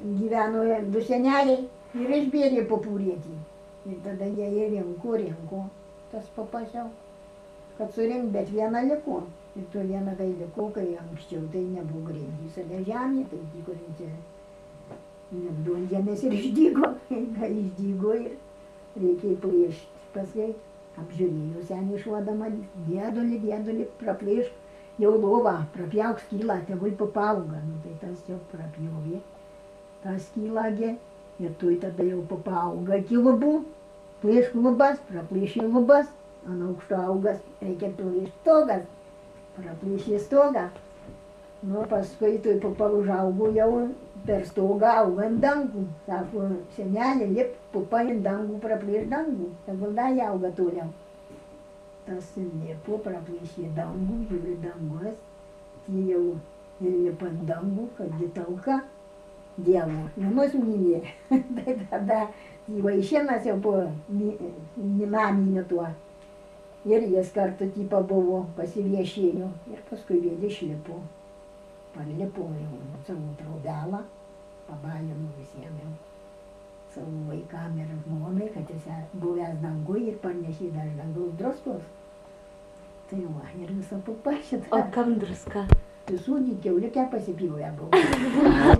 gyveno du seneliai ir išbėrė popūrėtį. Ir tada jie rinko tas papas jau, kad surinkt, bet viena liko. Ir to viena kai liko, kai anksčiau tai nebuvo grindys, ale žemė, tai dygo čia. Duonžemės ir išdygo, kai išdygo ir reikia plėšti. Paskui apžiūrėjau senį šuodama, dėdulį, praplėšk, jau lovą, prapjauk skylą, tegul papauga. Nu, tai tas jau prapjovė, tą skylagę, ir tuoj tada jau papauga iki lubų, plėšk lubas, praplėšė lubas, ant aukšto augas, reikia plėšti stogas, praplėšė stogą. Nu, paskui tuoj papa užaugo jau per stogą augant dangų. Sako, senelė, lip pupa ant dangų, praplėš dangų, tegul dar jie auga toliau. Tas lipo, praplėšė dangų, žiūri dangus, tie jau lipa ant dangų, kad ji talka Dievo, namus mylė. Tai tada vaišėnas jau po naminio tuo. Ir jis kartu typa buvo, pasiviešėjo ir paskui vėl išlipo. Parlipo jau savo traudelą, pabalino visiems jau savo vaikam ir žmonai, kad jis buvęs dangui ir parnešė dar dangaus druskos. Tai va, ir visa pupa šitą. O kam druska? Visų kiauliukę pasipjovę buvo.